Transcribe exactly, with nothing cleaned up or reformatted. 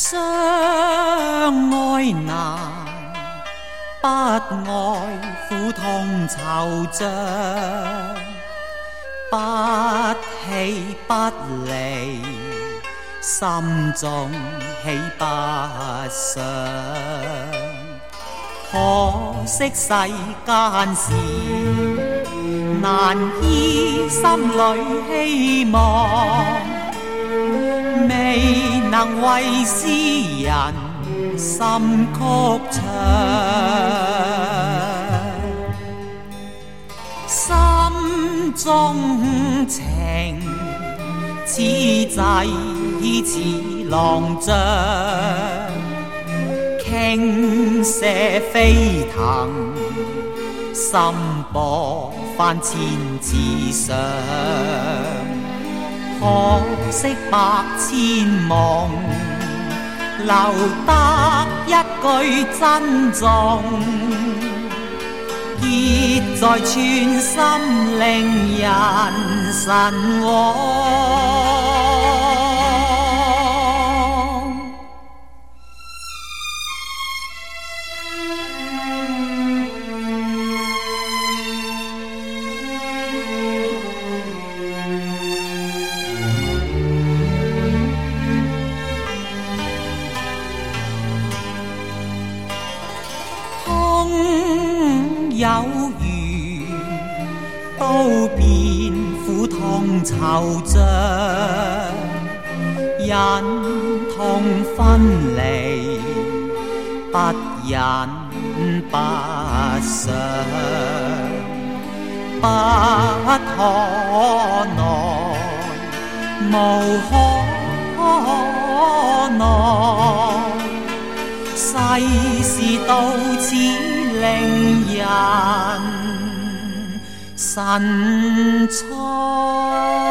相愛難，不愛苦痛惆悵，不棄不離，心中喜不想。可惜世間事，難依心裏希望，未能為詩人心曲唱。心中情此際似浪漲，傾瀉飛騰，心波翻千次上。可惜百千夢，留得一句珍重，結在寸心，令人神往。有緣都變苦痛惆悵，忍痛分離，不忍不想，不可奈，無可奈，世事到此令人神采。